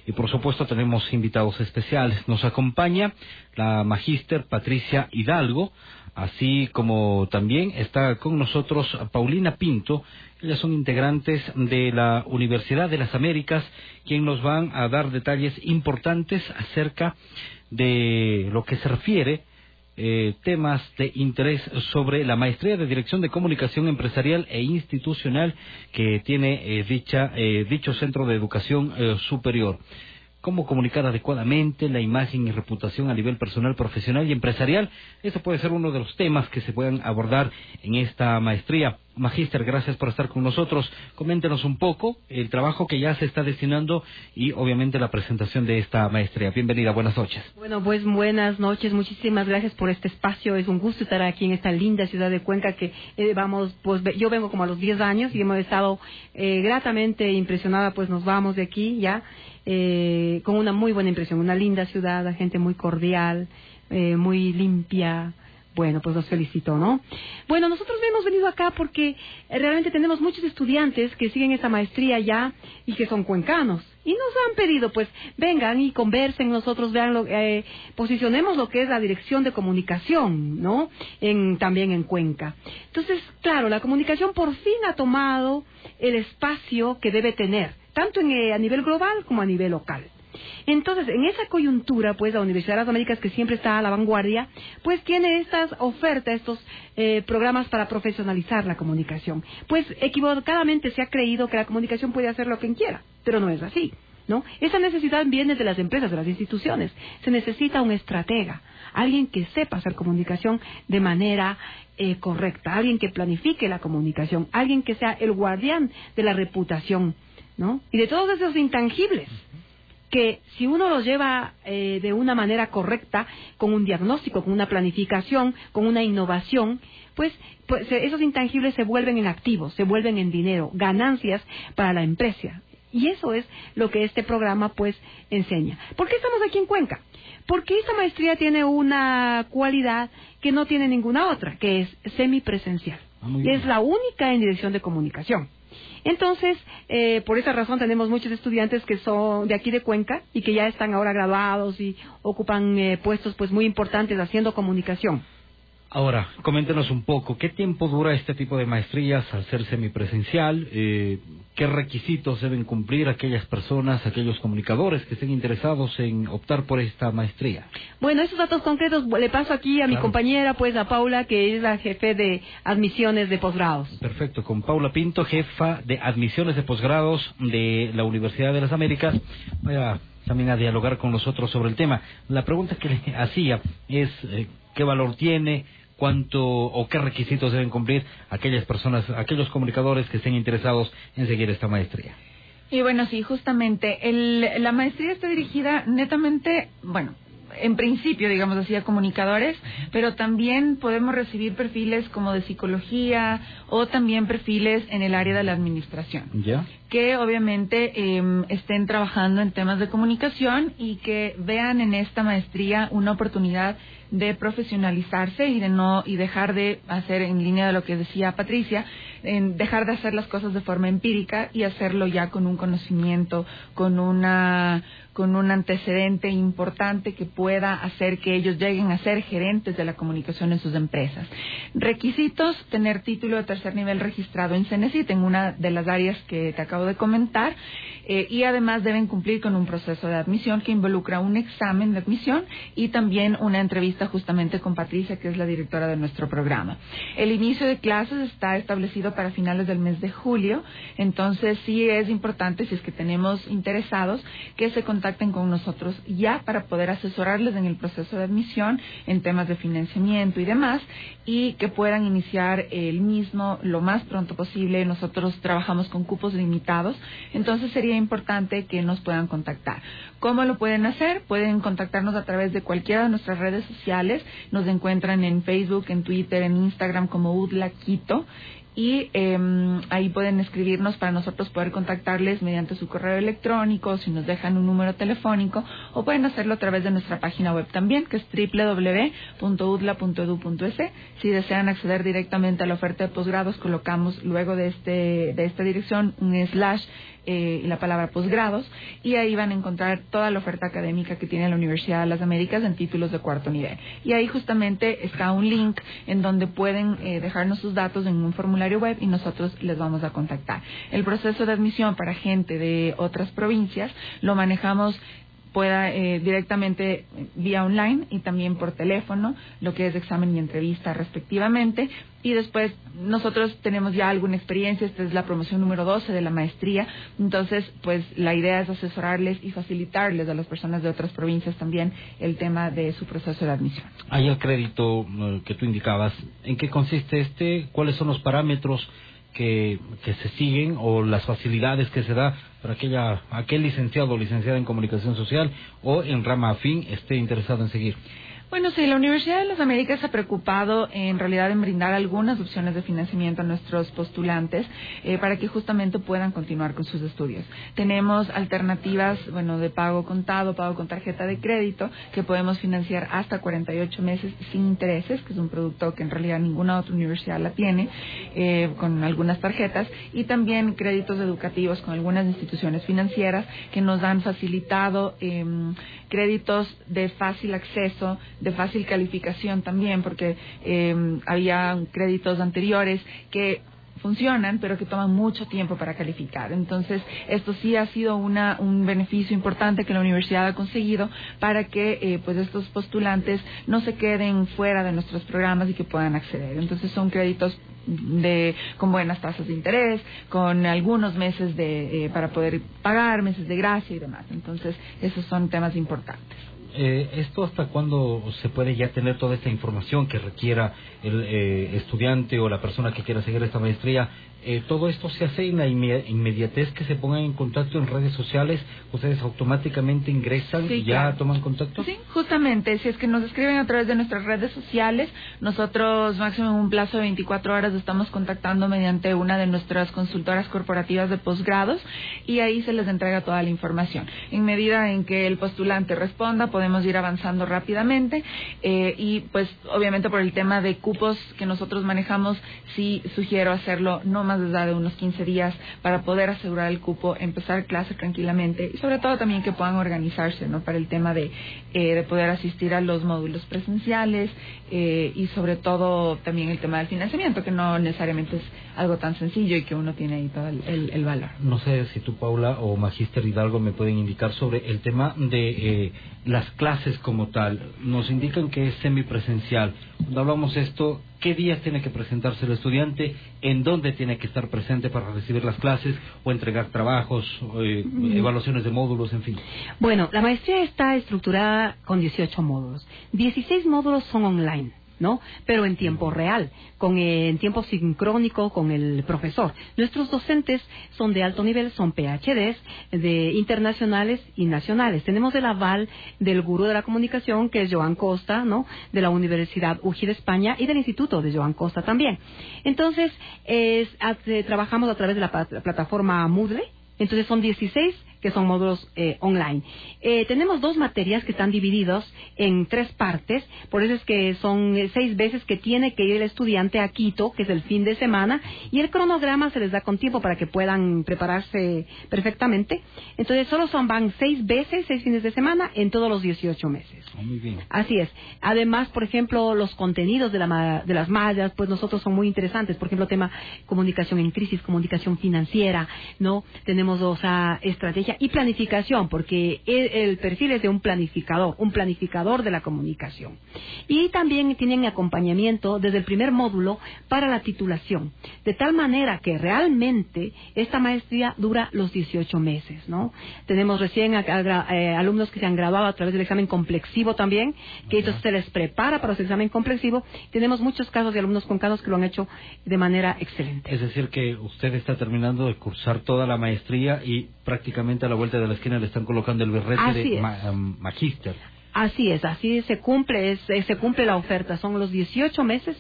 y por supuesto tenemos invitados especiales. Nos acompaña la magíster Patricia Hidalgo, así como también está con nosotros Paulina Pinto. Ellas son integrantes de la Universidad de las Américas, quien nos van a dar detalles importantes acerca de lo que se refiere temas de interés sobre la maestría de Dirección de Comunicación Empresarial e Institucional que tiene dicho centro de educación superior. Cómo comunicar adecuadamente la imagen y reputación a nivel personal, profesional y empresarial. Ese puede ser uno de los temas que se puedan abordar en esta maestría. Magíster, gracias por estar con nosotros. Coméntenos un poco el trabajo que ya se está destinando y obviamente la presentación de esta maestría. Bienvenida, buenas noches. Bueno, pues buenas noches, muchísimas gracias por este espacio. Es un gusto estar aquí en esta linda ciudad de Cuenca que yo vengo como a los 10 años y hemos estado gratamente impresionada, pues nos vamos de aquí ya con una muy buena impresión, una linda ciudad, la gente muy cordial, muy limpia. Bueno, pues los felicito, ¿no? Bueno, nosotros hemos venido acá porque realmente tenemos muchos estudiantes que siguen esta maestría ya y que son cuencanos. Y nos han pedido, pues, vengan y conversen, nosotros posicionemos lo que es la dirección de comunicación, ¿no? También en Cuenca. Entonces, claro, la comunicación por fin ha tomado el espacio que debe tener, tanto a nivel global como a nivel local. Entonces, en esa coyuntura, pues, la Universidad de las Américas, que siempre está a la vanguardia, pues tiene estas ofertas, estos programas para profesionalizar la comunicación. Pues, equivocadamente se ha creído que la comunicación puede hacer lo que quiera, pero no es así, ¿no? Esa necesidad viene de las empresas, de las instituciones. Se necesita un estratega, alguien que sepa hacer comunicación de manera correcta, alguien que planifique la comunicación, alguien que sea el guardián de la reputación, ¿no? Y de todos esos intangibles que si uno los lleva de una manera correcta, con un diagnóstico, con una planificación, con una innovación, pues esos intangibles se vuelven en activos, se vuelven en dinero, ganancias para la empresa. Y eso es lo que este programa pues enseña. ¿Por qué estamos aquí en Cuenca? Porque esta maestría tiene una cualidad que no tiene ninguna otra, que es semipresencial. Es la única en dirección de comunicación. Entonces, por esa razón tenemos muchos estudiantes que son de aquí de Cuenca y que ya están ahora graduados y ocupan puestos pues muy importantes haciendo comunicación. Ahora, coméntenos un poco, ¿qué tiempo dura este tipo de maestrías al ser semipresencial? ¿Qué requisitos deben cumplir aquellas personas, aquellos comunicadores que estén interesados en optar por esta maestría? Bueno, esos datos concretos le paso aquí a mi compañera, pues a Paula, que es la jefe de admisiones de posgrados. Perfecto, con Paula Pinto, jefa de admisiones de posgrados de la Universidad de las Américas. Vaya también a dialogar con nosotros sobre el tema. La pregunta que le hacía es ¿qué valor tiene? ¿Cuánto o qué requisitos deben cumplir aquellas personas, aquellos comunicadores que estén interesados en seguir esta maestría? Y bueno, sí, justamente, la maestría está dirigida netamente, bueno, en principio, digamos así, a comunicadores, pero también podemos recibir perfiles como de psicología o también perfiles en el área de la administración. ¿Ya? Que obviamente estén trabajando en temas de comunicación y que vean en esta maestría una oportunidad de profesionalizarse y dejar de hacer, en línea de lo que decía Patricia, dejar de hacer las cosas de forma empírica y hacerlo ya con un conocimiento, con un antecedente importante que pueda hacer que ellos lleguen a ser gerentes de la comunicación en sus empresas. Requisitos: tener título de tercer nivel registrado en Cenecit, en una de las áreas que te acabo de comentar, y además deben cumplir con un proceso de admisión que involucra un examen de admisión y también una entrevista justamente con Patricia, que es la directora de nuestro programa. El inicio de clases está establecido para finales del mes de julio, entonces sí es importante, si es que tenemos interesados, que se contacten con nosotros ya para poder asesorarles en el proceso de admisión, en temas de financiamiento y demás, y que puedan iniciar el mismo lo más pronto posible. Nosotros trabajamos con cupos limitados, entonces sería importante que nos puedan contactar. ¿Cómo lo pueden hacer? Pueden contactarnos a través de cualquiera de nuestras redes sociales. Nos encuentran en Facebook, en Twitter, en Instagram como UDLA Quito. Y ahí pueden escribirnos para nosotros poder contactarles mediante su correo electrónico, si nos dejan un número telefónico, o pueden hacerlo a través de nuestra página web también, que es www.udla.edu.es. Si desean acceder directamente a la oferta de posgrados, colocamos luego de esta dirección un / y la palabra posgrados, y ahí van a encontrar toda la oferta académica que tiene la Universidad de las Américas en títulos de cuarto nivel. Y ahí justamente está un link en donde pueden dejarnos sus datos en un formulario web y nosotros les vamos a contactar. El proceso de admisión para gente de otras provincias lo manejamos directamente vía online y también por teléfono, lo que es examen y entrevista respectivamente. Y después nosotros tenemos ya alguna experiencia, esta es la promoción número 12 de la maestría, entonces pues la idea es asesorarles y facilitarles a las personas de otras provincias también el tema de su proceso de admisión. Hay el crédito que tú indicabas, ¿en qué consiste este? ¿Cuáles son los parámetros que se siguen o las facilidades que se da para aquel licenciado o licenciada en comunicación social o en rama afín esté interesado en seguir? Bueno, sí, la Universidad de las Américas se ha preocupado en realidad en brindar algunas opciones de financiamiento a nuestros postulantes para que justamente puedan continuar con sus estudios. Tenemos alternativas, de pago contado, pago con tarjeta de crédito, que podemos financiar hasta 48 meses sin intereses, que es un producto que en realidad ninguna otra universidad la tiene, con algunas tarjetas, y también créditos educativos con algunas instituciones financieras que nos han facilitado créditos de fácil acceso, de fácil calificación también, porque había créditos anteriores que funcionan, pero que toman mucho tiempo para calificar. Entonces, esto sí ha sido un beneficio importante que la universidad ha conseguido para que pues estos postulantes no se queden fuera de nuestros programas y que puedan acceder. Entonces, son créditos con buenas tasas de interés, con algunos meses para poder pagar, meses de gracia y demás. Entonces, esos son temas importantes. ¿Esto hasta cuándo se puede ya tener toda esta información que requiera el estudiante o la persona que quiera seguir esta maestría? ¿Todo esto se hace en la inmediatez que se pongan en contacto en redes sociales? ¿Ustedes automáticamente ingresan y ya toman contacto? Sí, justamente. Si es que nos escriben a través de nuestras redes sociales, nosotros máximo en un plazo de 24 horas estamos contactando mediante una de nuestras consultoras corporativas de posgrados y ahí se les entrega toda la información. En medida en que el postulante responda, podemos ir avanzando rápidamente y pues obviamente por el tema de cupos que nosotros manejamos, sí sugiero hacerlo no más de unos 15 días para poder asegurar el cupo, empezar clase tranquilamente y sobre todo también que puedan organizarse, ¿no? Para el tema de poder asistir a los módulos presenciales y sobre todo también el tema del financiamiento, que no necesariamente es algo tan sencillo y que uno tiene ahí todo el valor. No sé si tú, Paula, o Magíster Hidalgo me pueden indicar sobre el tema de las clases como tal. Nos indican que es semipresencial. Cuando hablamos de esto, ¿qué días tiene que presentarse el estudiante? ¿En dónde tiene que estar presente para recibir las clases o entregar trabajos, evaluaciones de módulos, en fin? Bueno, la maestría está estructurada con 18 módulos. 16 módulos son online, ¿no? Pero en tiempo real, en tiempo sincrónico con el profesor. Nuestros docentes son de alto nivel, son PhDs, de internacionales y nacionales. Tenemos el aval del gurú de la comunicación, que es Joan Costa, ¿no? De la Universidad UJI de España y del Instituto de Joan Costa también. Entonces, trabajamos a través de la plataforma Moodle. Entonces son 16 que son módulos online. Tenemos 2 materias que están divididos en 3 partes, por eso es que son 6 veces que tiene que ir el estudiante a Quito, que es el fin de semana, y el cronograma se les da con tiempo para que puedan prepararse perfectamente. Entonces van 6 veces, 6 fines de semana, en todos los 18 meses. Muy bien. Así es. Además, por ejemplo, los contenidos de las mallas, pues nosotros son muy interesantes. Por ejemplo, tema comunicación en crisis, comunicación financiera, ¿no? Tenemos estrategia y planificación, porque el perfil es de un planificador de la comunicación. Y también tienen acompañamiento desde el primer módulo para la titulación, de tal manera que realmente esta maestría dura los 18 meses, ¿no? Tenemos recién alumnos que se han graduado a través del examen complexivo también, que eso se les prepara para ese examen complexivo. Tenemos muchos casos de alumnos con casos que lo han hecho de manera excelente. Es decir, que usted está terminando de cursar toda la maestría y prácticamente a la vuelta de la esquina le están colocando el birrete de magíster. Así es, así se cumple la oferta. Son los 18 meses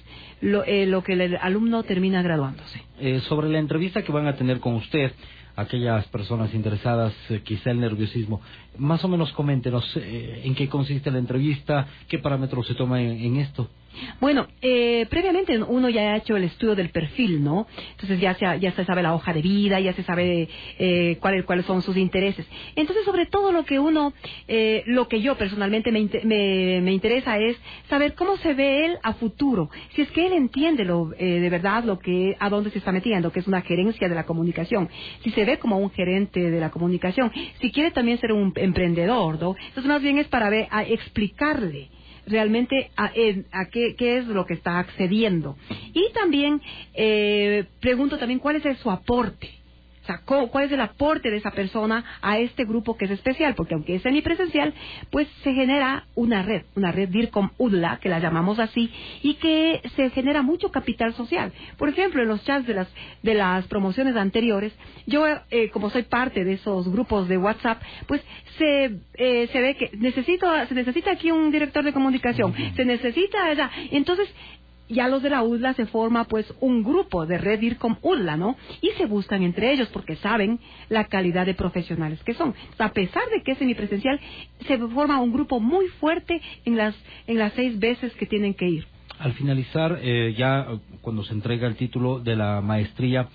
lo que el alumno termina graduándose. Sobre la entrevista que van a tener con usted, aquellas personas interesadas, quizá el nerviosismo, más o menos coméntenos en qué consiste la entrevista, qué parámetros se toman en esto. Bueno, previamente uno ya ha hecho el estudio del perfil, ¿no? Entonces ya se sabe la hoja de vida, ya se sabe cuáles son sus intereses. Entonces, sobre todo lo que yo personalmente me interesa es saber cómo se ve él a futuro. Si es que él entiende de verdad a dónde se está metiendo, que es una gerencia de la comunicación. Si se ve como un gerente de la comunicación, si quiere también ser un emprendedor, ¿no? Entonces, más bien es para explicarle realmente a qué es lo que está accediendo. Y también pregunto también cuál es su aporte. O sea, ¿cuál es el aporte de esa persona a este grupo que es especial? Porque aunque es semipresencial, pues se genera una red DIRCOM UDLA, que la llamamos así, y que se genera mucho capital social. Por ejemplo, en los chats de las promociones anteriores, yo, como soy parte de esos grupos de WhatsApp, pues se ve que se necesita aquí un director de comunicación, se necesita allá. Entonces, ya los de la UDLA se forma pues un grupo de red DIRCOM UDLA, ¿no? Y se buscan entre ellos porque saben la calidad de profesionales que son. A pesar de que es semipresencial, se forma un grupo muy fuerte en las 6 veces que tienen que ir. Al finalizar, ya cuando se entrega el título de la maestría,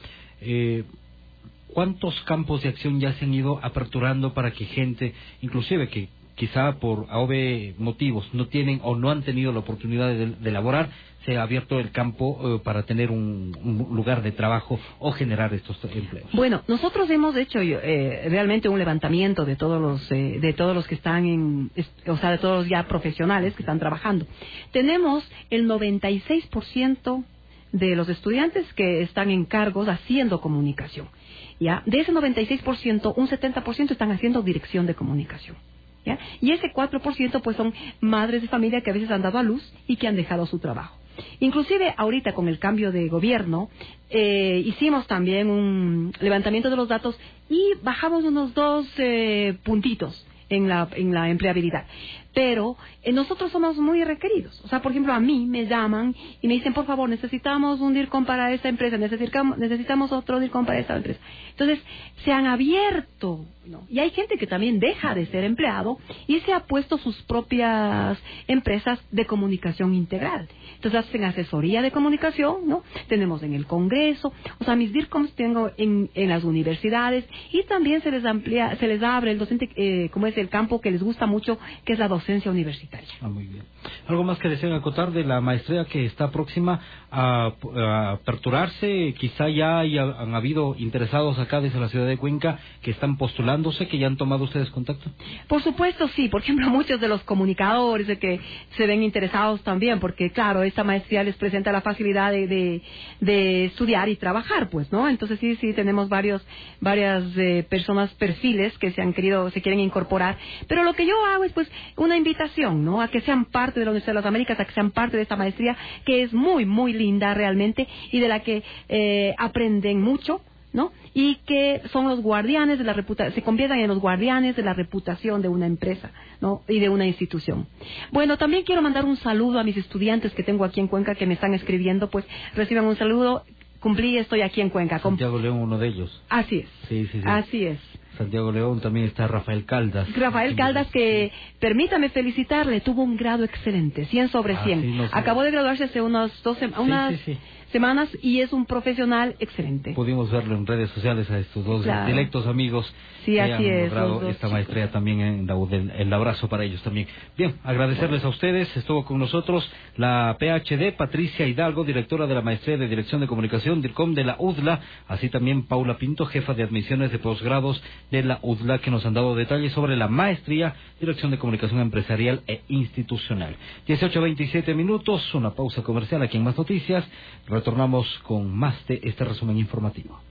¿cuántos campos de acción ya se han ido aperturando para que gente, inclusive que quizá por AOV motivos no tienen o no han tenido la oportunidad de elaborar, se ha abierto el campo para tener un lugar de trabajo o generar estos empleos? Bueno, nosotros hemos hecho realmente un levantamiento de todos los que están de todos los ya profesionales que están trabajando. Tenemos el 96% de los estudiantes que están en cargos haciendo comunicación. ¿Ya? De ese 96%, un 70% están haciendo dirección de comunicación. ¿Ya? Y ese 4% pues son madres de familia que a veces han dado a luz y que han dejado su trabajo. Inclusive ahorita con el cambio de gobierno hicimos también un levantamiento de los datos y bajamos unos 2 puntitos en la empleabilidad. Pero nosotros somos muy requeridos. O sea, por ejemplo, a mí me llaman y me dicen, por favor, necesitamos un DIRCOM para esta empresa, necesitamos otro DIRCOM para esta empresa. Entonces, se han abierto, ¿no? Y hay gente que también deja de ser empleado y se ha puesto sus propias empresas de comunicación integral. Entonces, hacen asesoría de comunicación, ¿no? Tenemos en el Congreso, o sea, mis DIRCOMs tengo en las universidades y también se les abre el docente, como es el campo que les gusta mucho, que es la docencia universitaria. Muy bien. ¿Algo más que deseen acotar de la maestría que está próxima a aperturarse? Quizá ya han habido interesados acá desde la ciudad de Cuenca que están postulándose, que ya han tomado ustedes contacto. Por supuesto, sí. Por ejemplo, muchos de los comunicadores de que se ven interesados también, porque claro, esta maestría les presenta la facilidad de estudiar y trabajar, pues, ¿no? Entonces sí tenemos varias personas, perfiles que se quieren incorporar. Pero lo que yo hago es pues una invitación, ¿no? A que sean parte de la Universidad de las Américas, a que sean parte de esta maestría que es muy, muy linda realmente y de la que aprenden mucho, ¿no? Y que son los guardianes de la reputación, se conviertan en los guardianes de la reputación de una empresa, ¿no? Y de una institución. Bueno, también quiero mandar un saludo a mis estudiantes que tengo aquí en Cuenca que me están escribiendo, pues reciban un saludo. Estoy aquí en Cuenca. Santiago León, uno de ellos. Así es. Sí. Así es. Santiago León, también está Rafael Caldas. Rafael Caldas, que permítame felicitarle, tuvo un grado excelente, 100 sobre 100. Sí, Acabó de graduarse hace unas semanas y es un profesional excelente. Pudimos verlo en redes sociales a estos dos directos amigos que han logrado esta maestría también el abrazo para ellos también. Bien, agradecerles a ustedes. Estuvo con nosotros la PhD Patricia Hidalgo, directora de la maestría de Dirección de Comunicación DIRCOM de la UDLA, así también Paula Pinto, jefa de admisiones de posgrados de la UDLA, que nos han dado detalles sobre la maestría Dirección de Comunicación Empresarial e Institucional. 18:27 minutos, una pausa comercial aquí en Más Noticias. Retornamos con más de este resumen informativo.